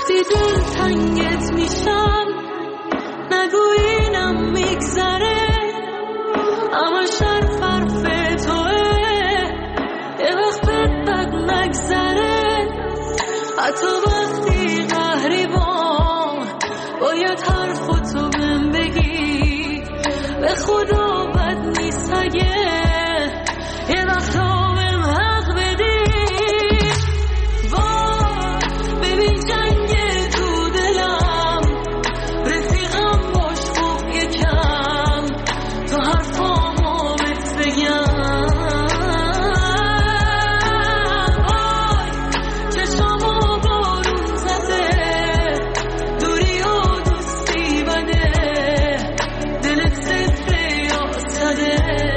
وقتی دل تنگت میشم نگو اینم میگذره، اما شرف حرف توه، یه وقت بد نگذره. حتی وقتی قهری باید حرفتو بهم بگی، به خدا بد نیست اگه یه وقتا بهم حق بدی. وای ببین جنگ تو دلم، رفیقم باش خوب یکم تا حرفامو بهت بگم. وای چشامو بارون زده، دوری و دوستی بده، دلت صفره یا صده.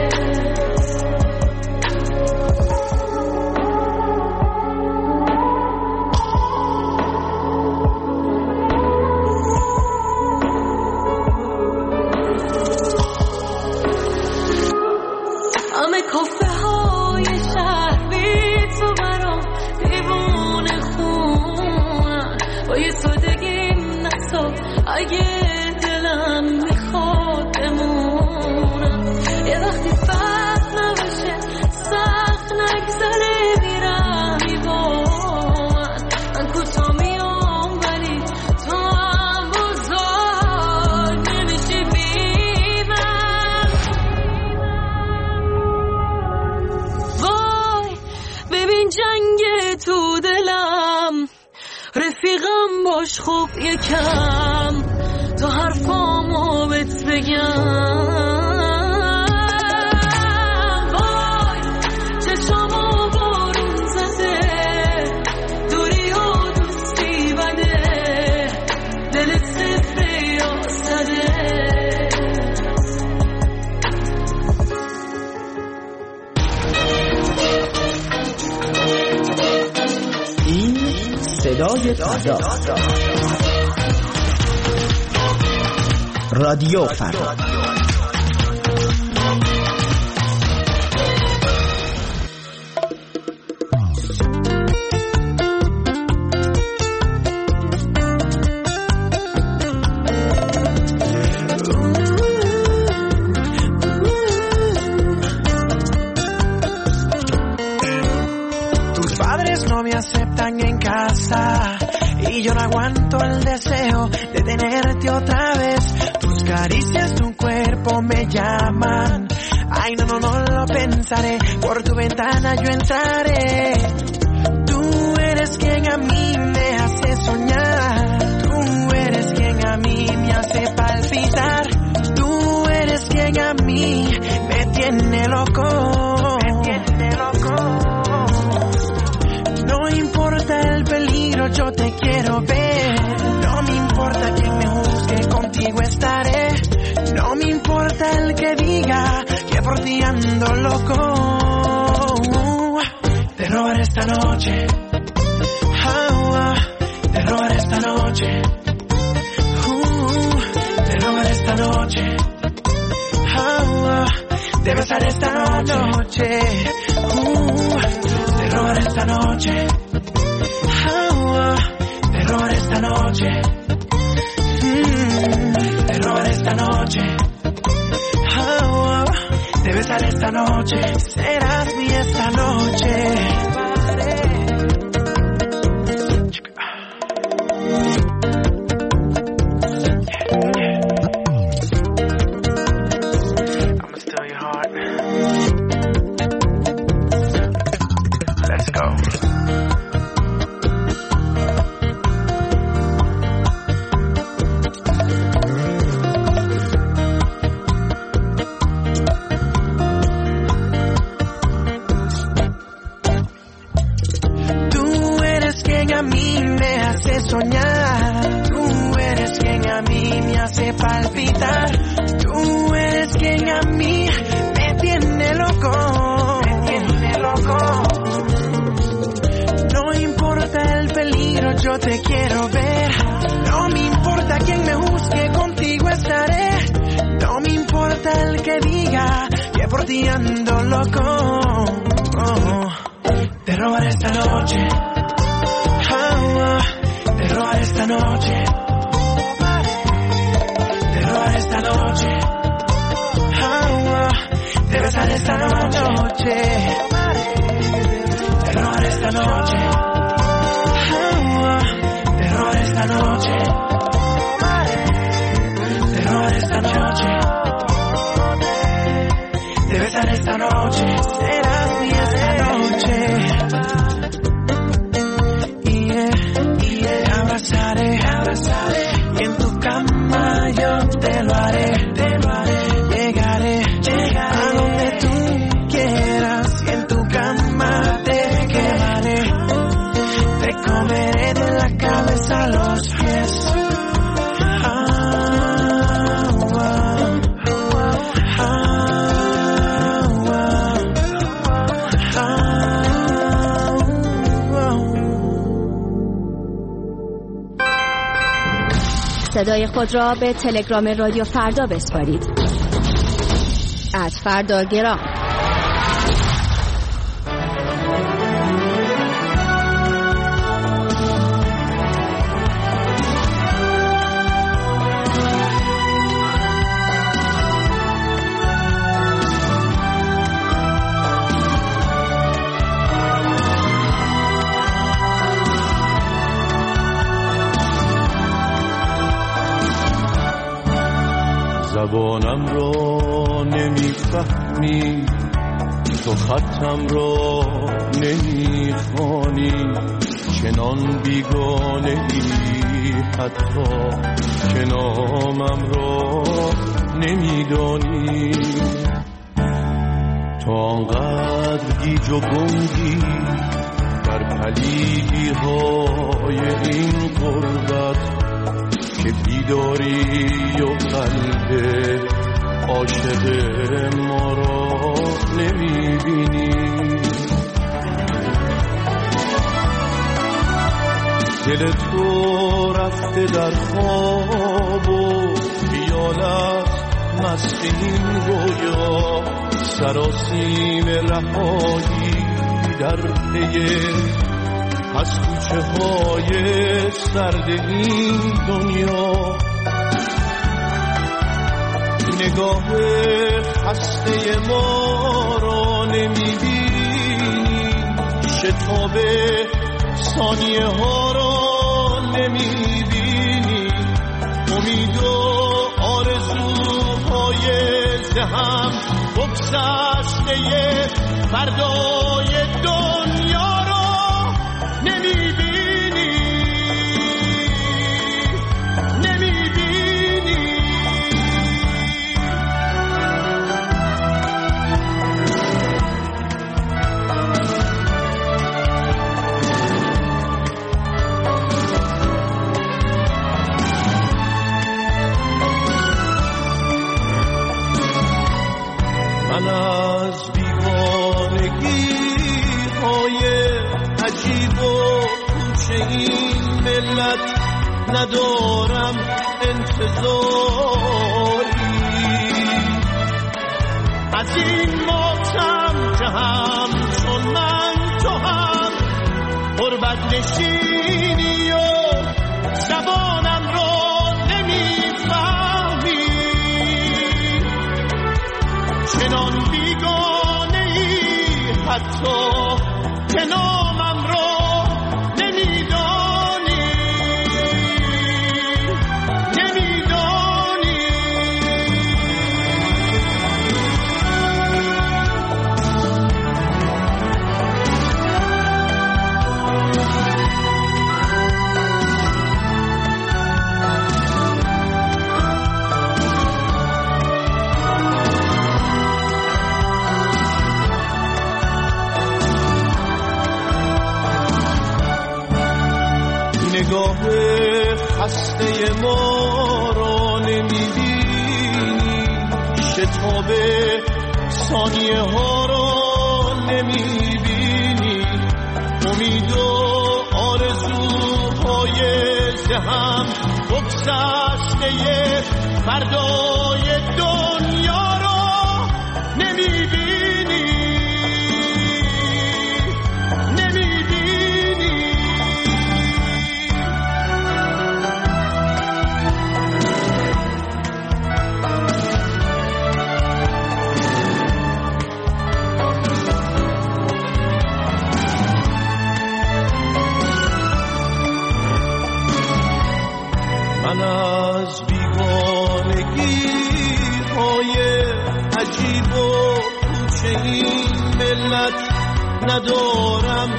همه کافه های شهر بی تو برام دیوونه خونن، با یه سادگیم نسا اگه دلم میخواد بمونم. یه وقتی فرق نباشه سخت نگذره بیرمی با من کتا میام ولی تو هم بزرگ نمیشی بی من. وای ببین جنگ تو دلم، رفیقم باش خوب یکم تا حرفامو بهت بگم. وای چشامو بارون زده، دوری و دوستی بده، دلت صفره یا صده. این صدای فردا، رادیو فردا. Tus padres no me aceptan en casa y yo no aguanto el deseo de tenerte otra vez. Tus caricias, tu cuerpo me llaman. Ay, no lo pensaré. Por tu ventana yo entraré. Tú eres quien a mí me hace soñar. Tú eres quien a mí me hace palpitar. Tú eres quien a mí me tiene loco. Me tiene loco. No importa el peligro, yo te quiero ver. No me importa quien me juzgue, contigo estaré. No me importa el que diga que por ti ando loco. Te robaré esta noche. Te robaré esta noche. Te robaré esta noche. Te besaré esta noche. Te robaré esta noche. Te robaré esta noche. Te robaré esta noche. Te besaré esta noche. Serás mi esta noche. I'ma steal your heart. Let's go. A mí me hace soñar, tú eres quien a mí me hace palpitar, tú eres quien a mí me tiene loco, me tiene loco. No importa el peligro, yo te quiero ver. No me importa quien me juzgue, contigo estaré. No me importa el que diga que por ti ando loco. Te robaré esta noche. Te robaré noche, de robar esta noche, de besar esta noche, de robar esta noche, de robar esta noche, de robar esta noche, de besar esta noche, serás mía esta noche. Abrazaré, y en tu cama yo te lo haré, llegaré a donde tú quieras, y en tu cama te quedaré, te comeré de la cabeza a los pies. صدای خود را به تلگرام رادیو فردا بسپارید. @فرداگرام. زبانم را نمیفهمی، تو خطم را نمیخوانی، چنان بیگانه ای حتی که نامم را نمیدانی. تو آنقدر گیج و گنگی در پلیدی های این غربت که بیداری و قلب عاشق ما را نمیبینی. دل تو رفته در خواب و خیالت مست این رویا، سراسیم رهایی در پی از کوچه های سرد این دنیا. نگاه خسته ما را نمیبینی، شتاب ثانیه ها را نمیبینی، امید و آرزوهای ذهن بگذشته فردای دنیا را نمیبینی. من از بیگانگی های عجیب و کوچه این ملت ندارم انتظاری، از این ماتم که هم چون من تو هم غربت نشینی و زبانم را نمیفهمی، چنان بیگانه ای حتی که نامم را نمیدانی. نگاه خسته ما را نمیبینی، شتاب ثانیه ها را نمیبینی، امید و آرزوهای ذهن بگذشته فردای دنیا را نمیبینی. ندارم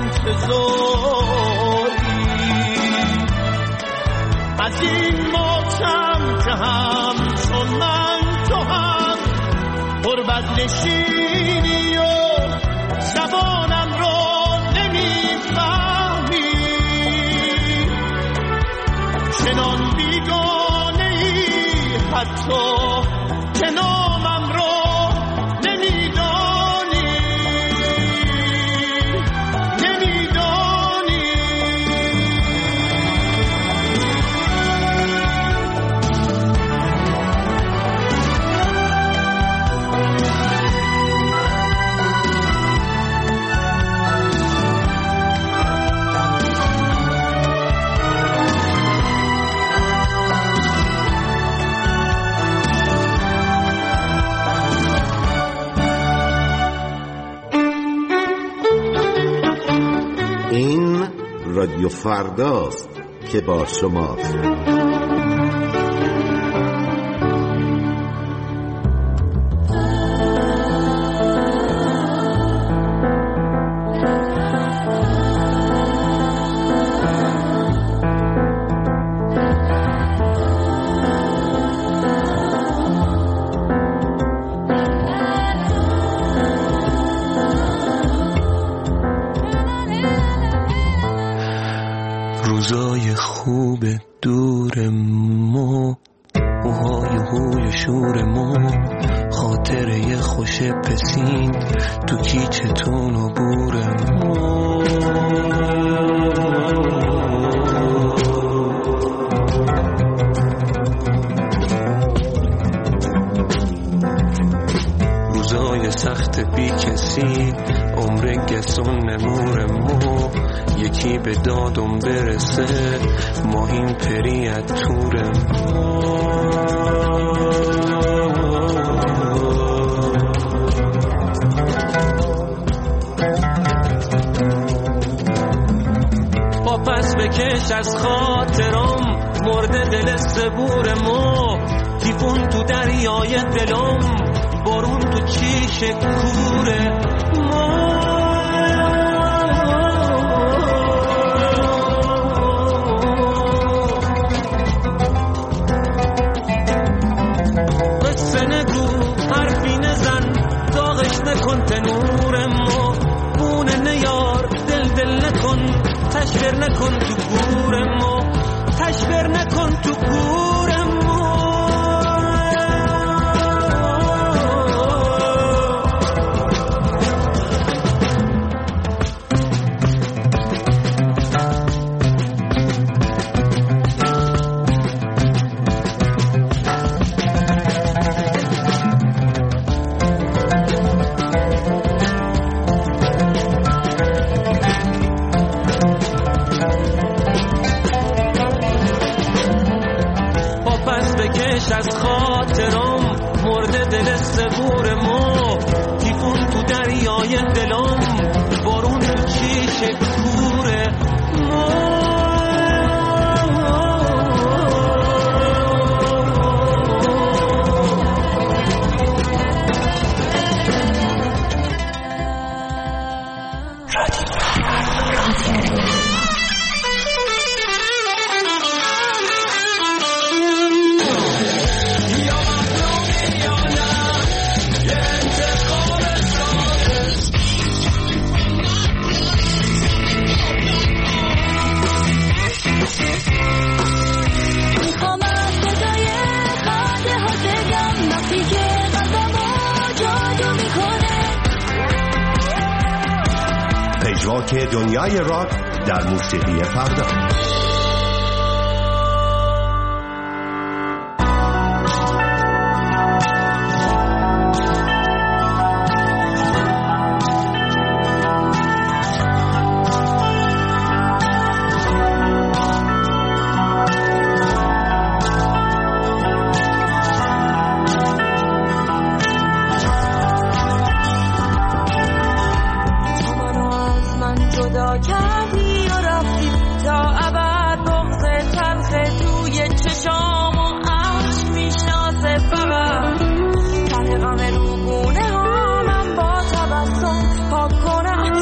انتظاری از این ماتم که همچون من تو هم غربت نشینی و زبانم را نمیفهمی چنان بیگانه ای حتی که نامم را نمیدانی این رادیو فرداست که با شماست. روزای خوب دور ما، موهای هوی شور ما، خاطره خوش پسین تو کیچتون و بور ما. روزای سخت بی کسی، عمر گسون نمور ما، یکی به دادم برسه ماهیم پریت تور ما. با پس بکش از خاطرم مرده دل صبور ما، تیفون تو دریای دلم، بارون تو چیش کوره ما. نکن تنور ما، بونه نیار دل نکن، تشبر نکن تو گور ما، تشبر نکن تو گور ما. از خاطرم مرده دل صبور ما، تیفون تو دریای دلم، بارون تو چیش کوره ما. که دنیای راک در موسیقی فردا. غم رو گونه ها من با تبسم پاک کنم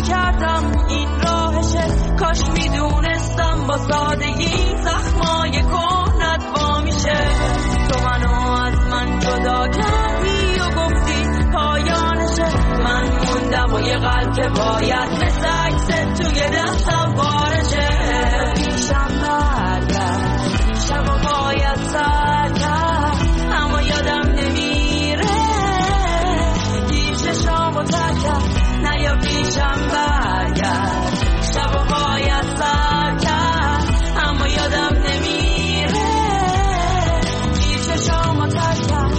میکردم این راهشه، کاش میدونستم با سادگی زخمای کهنت وا میشه. تو منو از من جدا کردی و گفتی پایانشه، من موندم و یه قلب که باید مثل عکست توی دستم بارشه. پیشم برگرد شب و باید سر کرد، اما یادم نمیره گیشه شام و ترکت. نه یا پیشم برگرد شب و باید سر کرد، اما یادم نمیره گیشه شام و ترکت.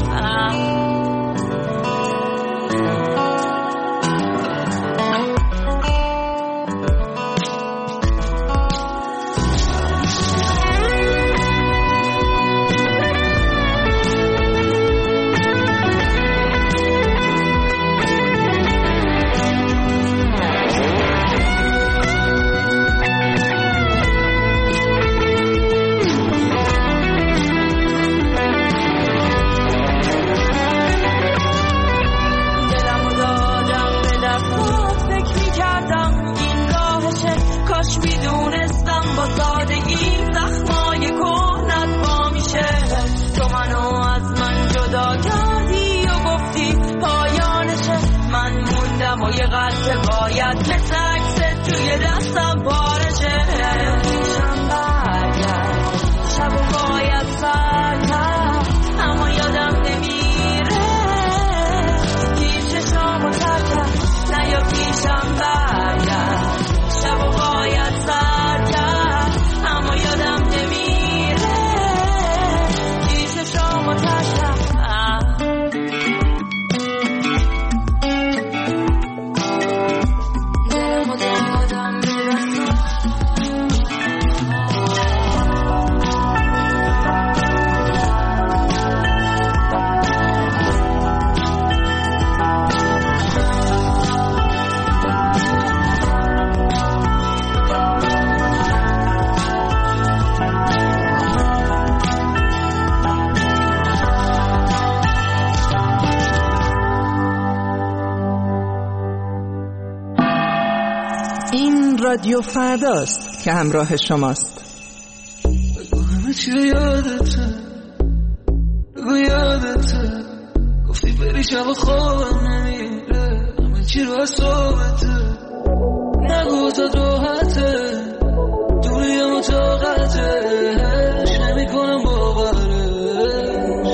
یه قلب باید مثل عکست توی دستم بارشه. پیشم برگرد شب و باید سر کرد، اما یادم نمیره گیشه شام و ترکت. نه یا پیشم برگرد شب و باید سر کرد، اما یادم نمیره گیشه شام و ترکت. رادیو فرداست که همراه شماست. بگو همه چی یادته، بگو یادته، گفتی بری شب خوابم نمیره، همه چی رو از صحبته، نگو تا راحته، دوریم و طاقتش نمی کنم باورش.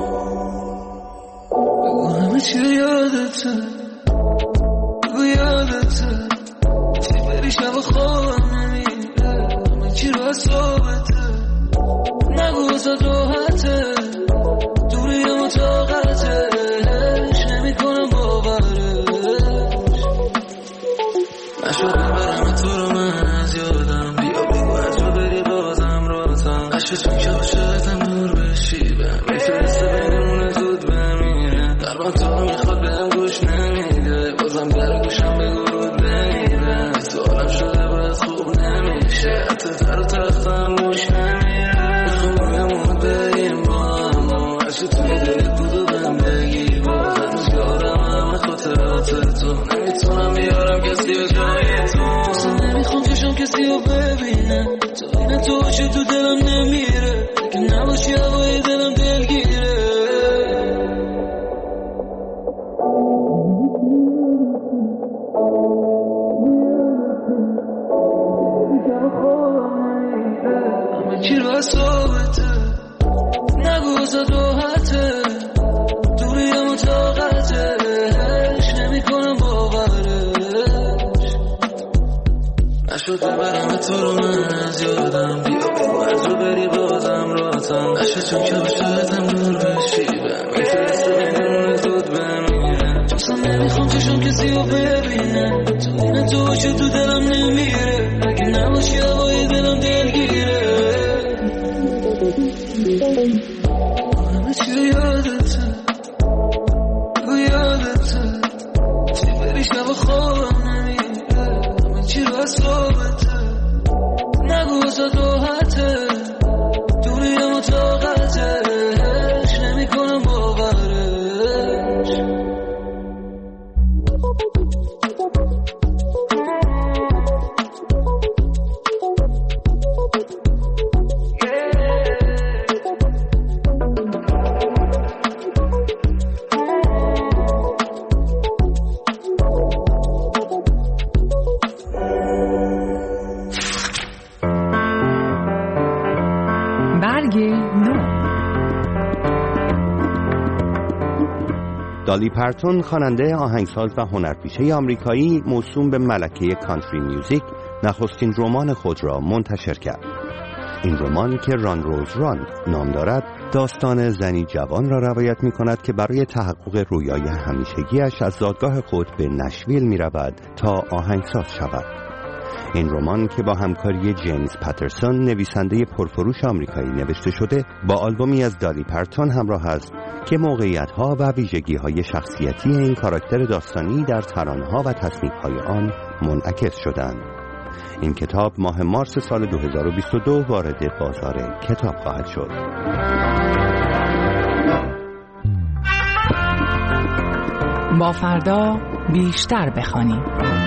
بگو همه چی یادته، بگو یادته، شب خوابم نمیره، همه چی رو از صحبته، نگو ازت راحته، دوریم و طاقتش نمی کنم باورش. نشد ببرم تو رو من از یادم، بیا بگو هر جا بری بازم رازم، عشقتون که عاشقتم دور بشی بهم میفرسته بینمونه زود بمیره، قلبم تو رو میخواد بهم گوش نمیده، بازم در گوشم بگو رود بمیره، سوالم شده باید خوب نمیشه، حتی تر تختم گوش نمیره، میخوام رویمون بریم با هم، عشق توی دلت بود و بهم بگی، بازت یارم همه خاطرات تو، نمیتونم بیارم کسی و جای تو، اصلا نمیخوام چشم کسی رو ببینه، تا این تو چه تو دلم نمیره، که نباشی هوای دلم دلگیره. چی رو از صحبته، نگو ازت راحته، دوریم و طاقتش نمی کنم باورش. نشد ببرم تو رو من از یادم، بیا بگو هر جا بری بازم راتم، عشقتون که عاشقتم دور بشی بهم میفرسته بینمونه زود بمیره، اصلا نمیخوام چشم کسی رو ببینه، تو این تو چه تو دلم نمیره، اگه نباشی هوای دلم دلگیره. همه چی یادته، بگو یادته، چی بری شب خوابم نمیره، همه چی رو از صحبته، نگو ازت راحته، دوریم و طاقتش نمی کنم باورش. برگ نو. دالی پرتون، خواننده، آهنگساز و هنرپیشه آمریکایی موسوم به ملکه کانتری میوزیک، نخستین رمان خود را منتشر کرد. این رمان که ران روز ران نام دارد، داستان زنی جوان را روایت می کند که برای تحقق رویای همیشگیش از زادگاه خود به نشویل می رود تا آهنگساز شود. این رمان که با همکاری جیمز پاترسون، نویسنده پرفروش آمریکایی، نوشته شده، با آلبومی از دالی پرتون همراه است که موقعیت‌ها و ویژگی‌های شخصیتی این کاراکتر داستانی در ترانه‌ها و تصنیف‌های آن منعکس شدند. این کتاب ماه مارس سال 2022 وارد بازار کتاب خواهد شد. با فردا بیشتر بخوانیم.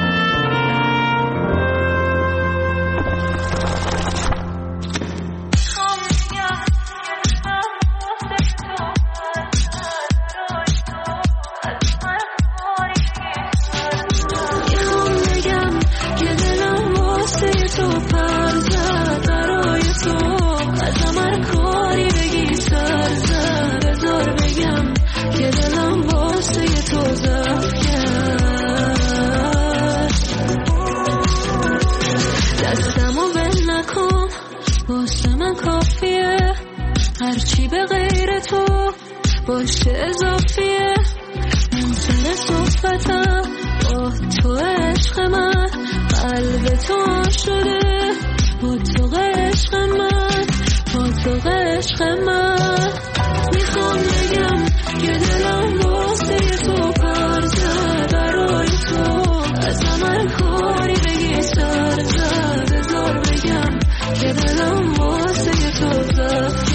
هرچی به غیر تو باشه اضافیه، من سر صحبتم با تو عشق من، قلب تو شده با تو عشق من، با تو عشق من. میخوام بگم که دلم واسه تو کار زد، برای تو از من کاری بگی سر زد، بذار بگم که دلم واسه تو زد.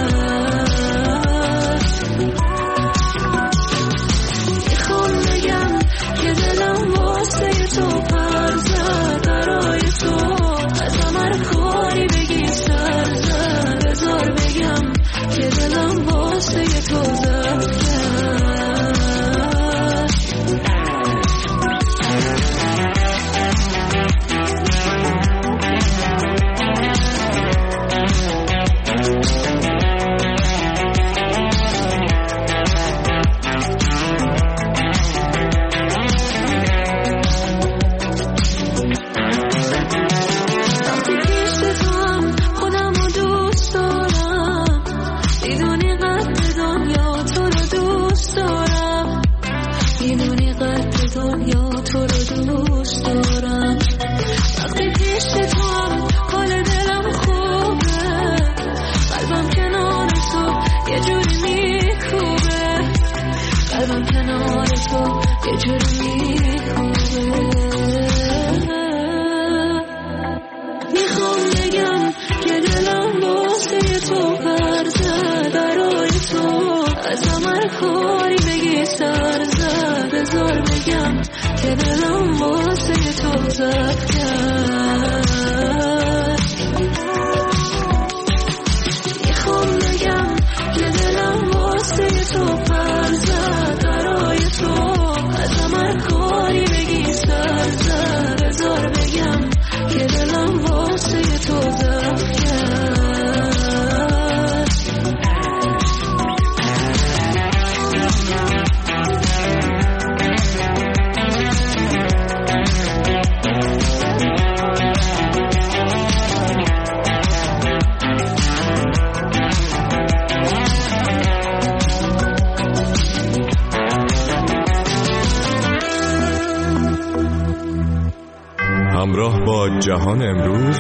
همراه با جهان امروز،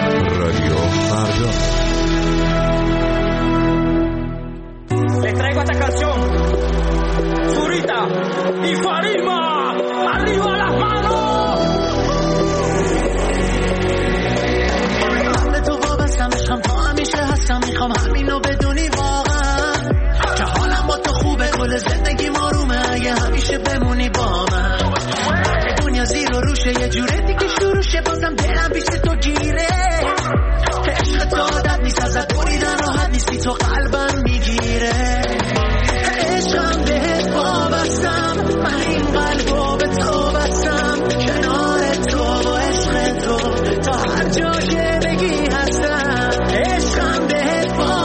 رادیو فردا. Le traigo esta canción, Zurita y Farima, arriba las manos. تو وابستم عشقم تا همیشه هستم، میخوام همینو بدونی واقعا که حالم با تو خوبه، کل زندگی آرومه اگه همیشه بمونی با من. دنیا زیر و روشه، یه جوره دیگه شروع شه، بازم دلم پیش تو گیره. عشق تو عادت نیست، ازت بریدن راحت نیستی، تو قلبم میگیره. عشقم بهت وابستم، من این قلبو به تو بستم، کنار تو و عشق تو تا هر جا که بگی هستم. عشقم بهت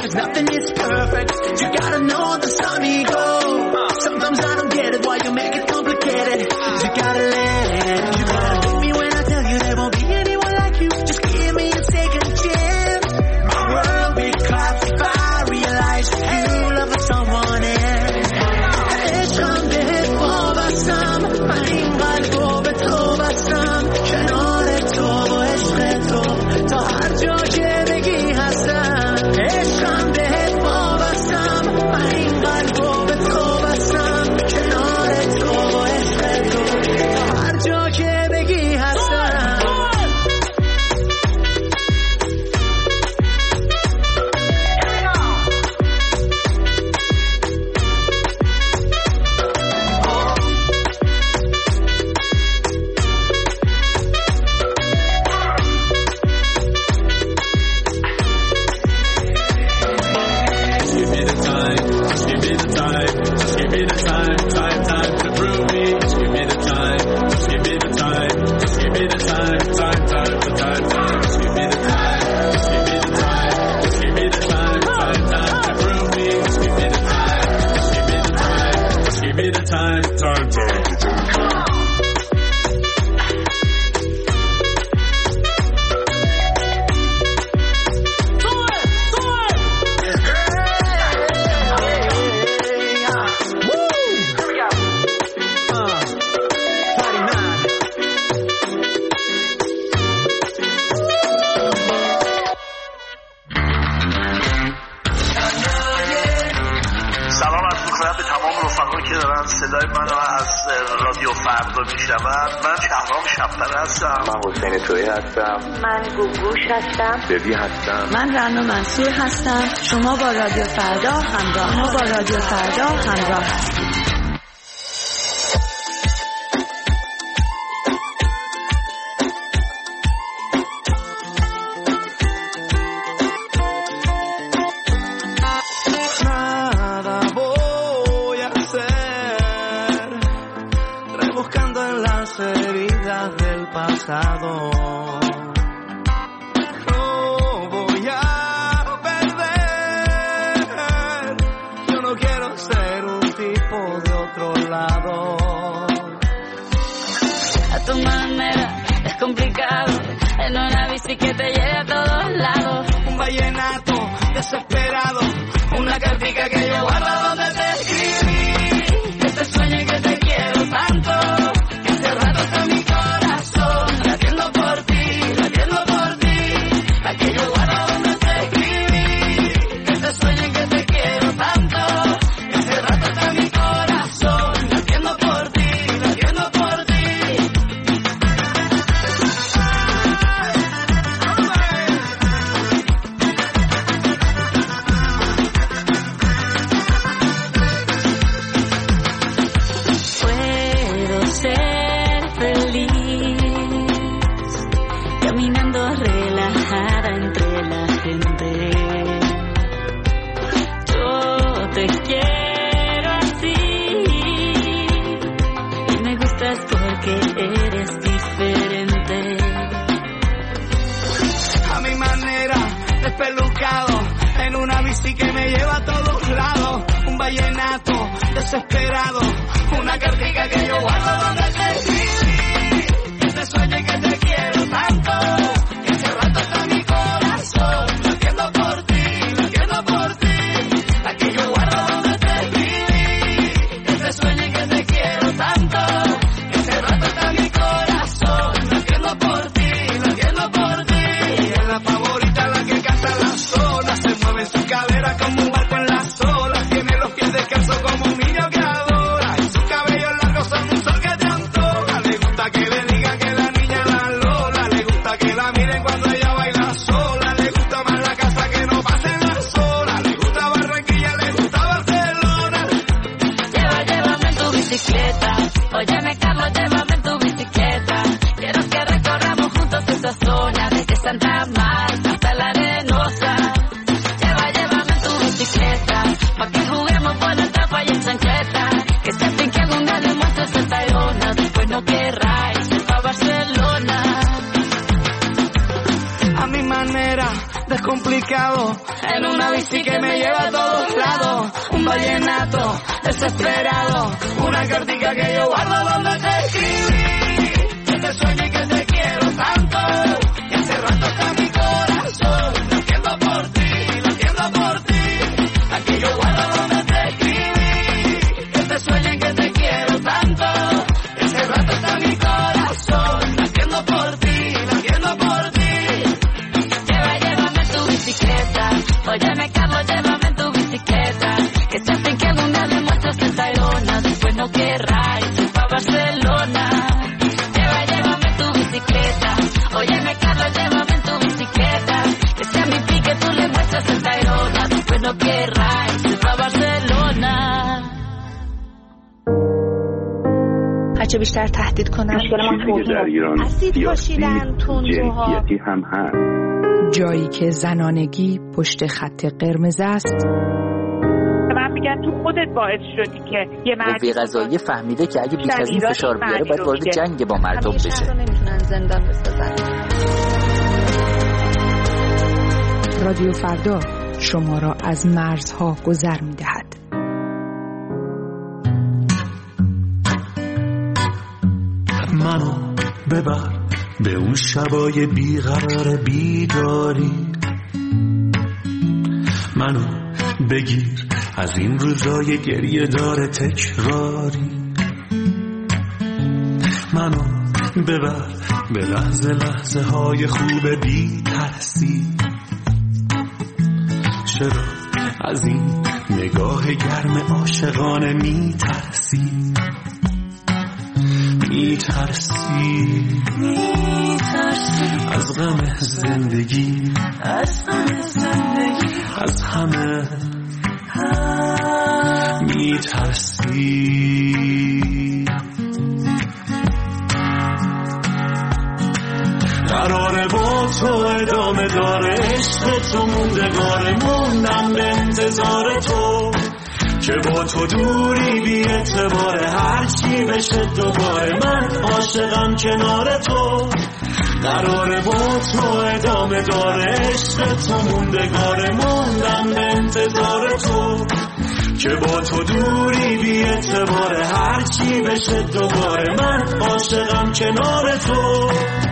'cause nothing is perfect. You gotta know the sunny go. Sometimes I don't get it, why you make it complicated. You gotta let it. You gotta believe me when I tell you there won't be anyone like you. Just give me a second chance. My world be collapsed if I realize you love someone else. عشقم بهت وابستم، من این قلب رو به تو بستم، کنار تو و عشق تو تا هر جا که بگی هستم. عشقم بهت وابستم، من این قلب رو به تو بستم، کنار تو و عشق تو تا هر جا که بگی هستم. من گوگوش هستم. ببی هستم. من رنا منصور هستم. شما با رادیو فردا همراه هستید. Como un niño que adora y su cabello largo son un sol complicado, en una bici que me lleva a todos lados, un vallenato desesperado, una cartica que yo guardo donde te escribí, que te sueño y que te quiero tanto, que hace rato está mi corazón, latiendo por ti, aquí yo guardo donde te escribí, que te sueño y que te quiero tanto, que hace rato está mi corazón, latiendo por ti. Óyeme, Carlos, llévame en tu bicicleta, que se hacen que un día demuestras que está Tayrona, después no querrá irse pa' Barcelona. Llévame en tu bicicleta, óyeme, Carlos, llévame en tu bicicleta, que sea mi pique tú le muestras el Tayrona, después no querrá irse pa' Barcelona. هرچه بیشتر تهدید کنم اسید پاشیدن تندروها هم هست. جایی که زنانگی پشت خط قرمز است. من میگن تو خودت باعث شدی که یه قوه قضاییه فهمیده که اگه بیش از این فشار بیاره باید وارد جنگ با مردم بشه. نمیتونن زندان بسازن. رادیو فردا شما را از مرزها گذر میدهد. منو ببر به اون شبای بیقرار بیداری، منو بگیر از این روزای گریه داره تکراری، منو ببر به لحظه لحظه های خوب بی ترسی، چرا از این نگاه گرم عاشقانه می ترسی، میترسی از غم زندگی، از همه میترسی. قراره با تو ادامه داره عشق تو موندگاره، موندم به انتظار تو که با تو دوری بی اعتباره، هرچی بشه دوباره من عاشقم کنار تو. قراره با تو ادامه داره عشق تو موندگاره، موندم به انتظار تو که با تو دوری بی اعتباره، هرچی بشه دوباره من عاشقم کنار تو.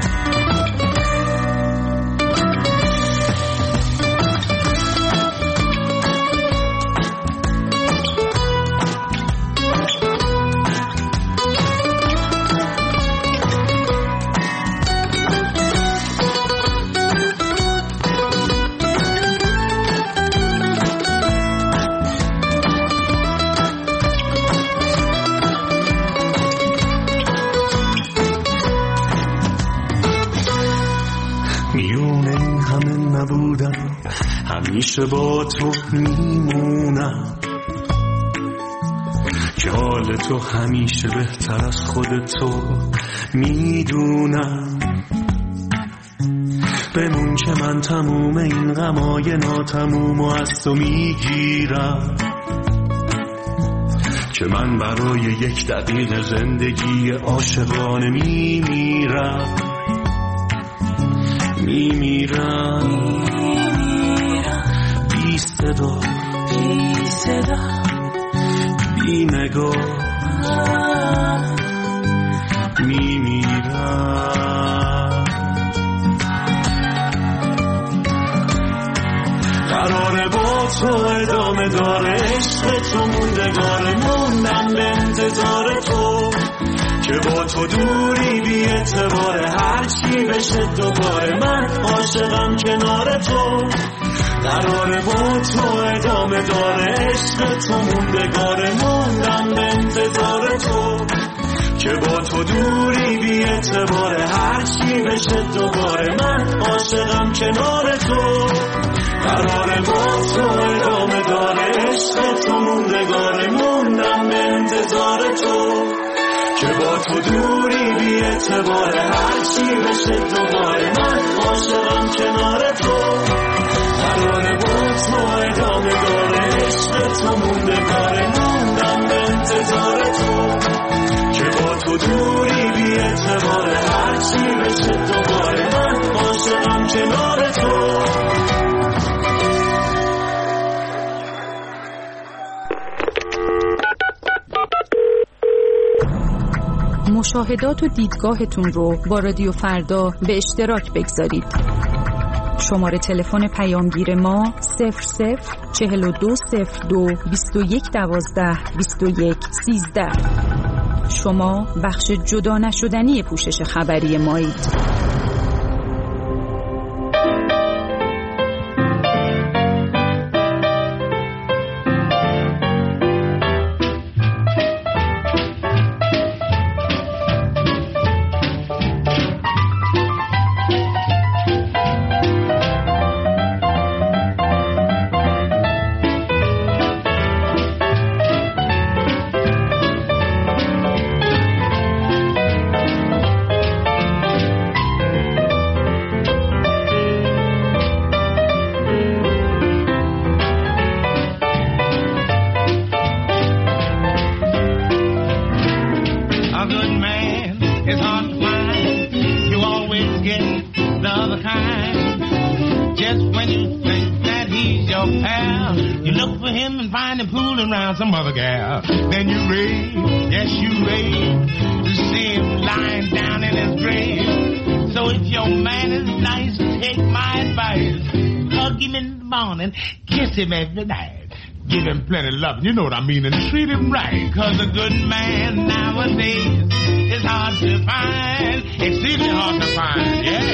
همیشه با تو میمونم که حال تو همیشه بهتر از خود تو میدونم، بمون که من تموم این غمای ناتموم و از تو میگیرم، که من برای یک دقیقه زندگی عاشقانه میمیرم، بی صدا بی نگاه میمیرم. قراره با تو ادامه داره عشق تو موندگاره، موندم به انتظار تو که با تو دوری بی اعتباره، هرچی بشه دوباره من عاشقم کنار تو. قراره با تو ادامه داره عشق تو موندگاره، موندم به انتظار تو که با تو دوری بی اعتباره، هرچی بشه دوباره من عاشقم کنار تو. قراره با تو ادامه داره عشق تو موندگاره، موندم به انتظار تو که با تو دوری بی اعتباره، هرچی بشه دوباره من عاشقم کنار تو. قراره با تو ادامه داره عشق تو موندگاره، موندم به انتظار تو که با تو دوری بی اعتباره، هرچی بشه دوباره من عاشقم کنار تو. مشاهدات و دیدگاهتون رو با رادیو فردا به اشتراک بگذارید. شماره تلفن پیامگیر ما 00420221122113. شما بخش جدا نشدنی پوشش خبری مایید. Some other gal, then you rave, yes you rave, to see him lying down in his grave. So if your man is nice, take my advice, hug him in the morning, kiss him every night, give him plenty of love, you know what I mean, and treat him right, cause a good man nowadays is hard to find, exceedingly hard to find, yeah.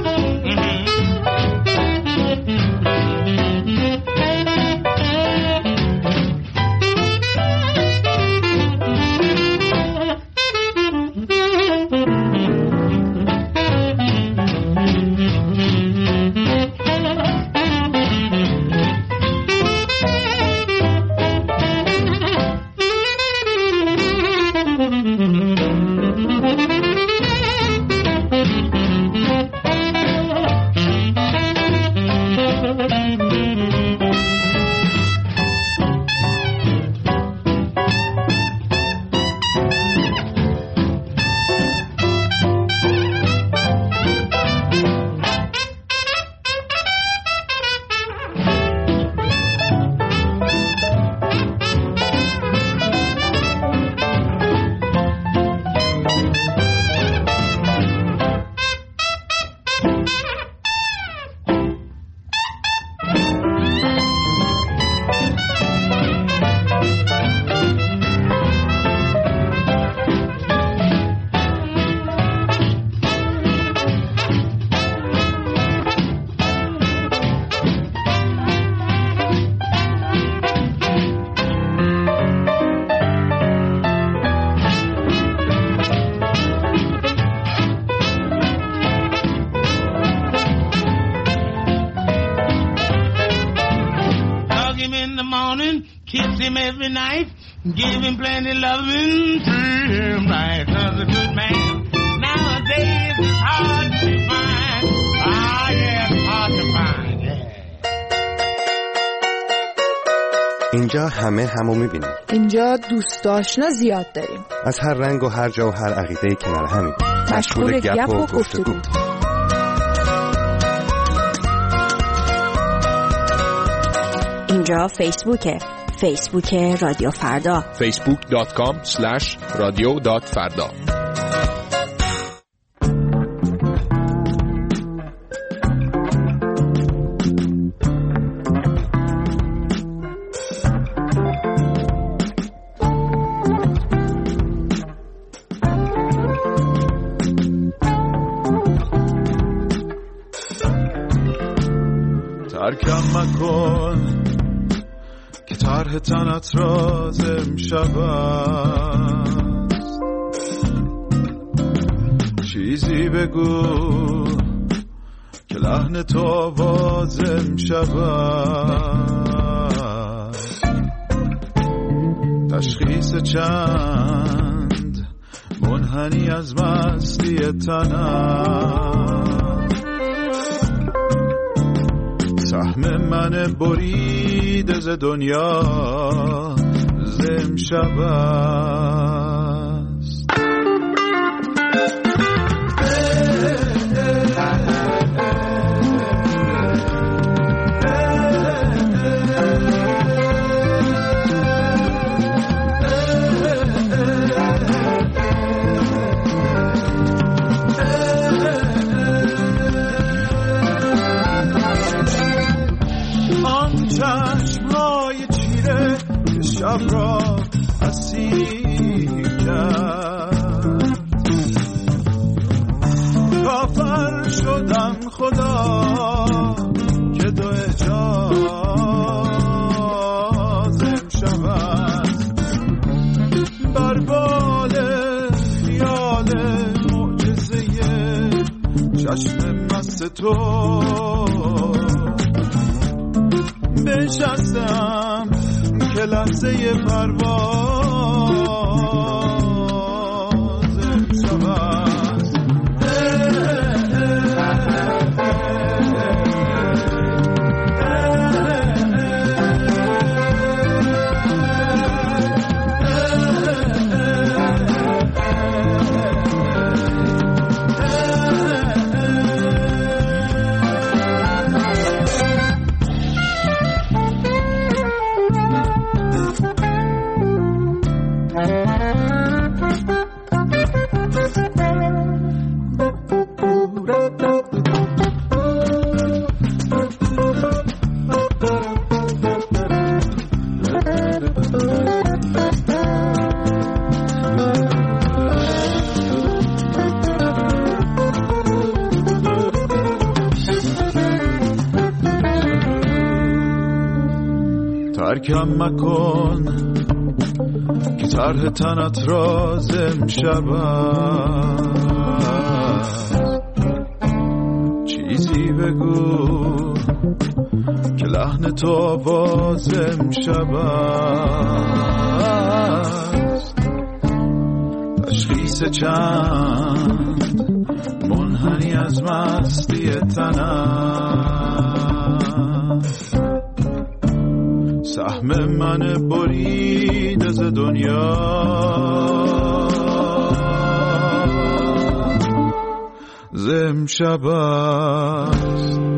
Every night, give him plenty loving, treat him right, cause a good man nowadays is hard to find. Ah, yeah, it's hard to find, yeah. اینجا همه همو میبینیم. اینجا دوست آشنا زیاد داریم. از هر رنگ و هر جا و هر عقیده کنار همیم. مشغول گپ و گفتگو. اینجا فیسبوکه. فیسبوک رادیو فردا. facebook.com/radio.farda. ترکم مکن که طرح تنت راز امشب است، چیزی بگو که لحن تو آواز امشب است، تشخیص چند منحنی از مستی تنم، سهم من بریده ز دنیا ز امشب است. چشمهای چیره که شب را اسیر کرد. کافر شدم خدا که دو اجازم شود بر بال خیال معجزه چشم مست تو بنشستم که لحظه پروازم شود. ترکم مکن که طرح تنت رازم شود. چیزی بگو که لحن تو آوازم شود. تشخیص چند منحنی از مستی تنم. سهم من برید از دنیا زم شب است.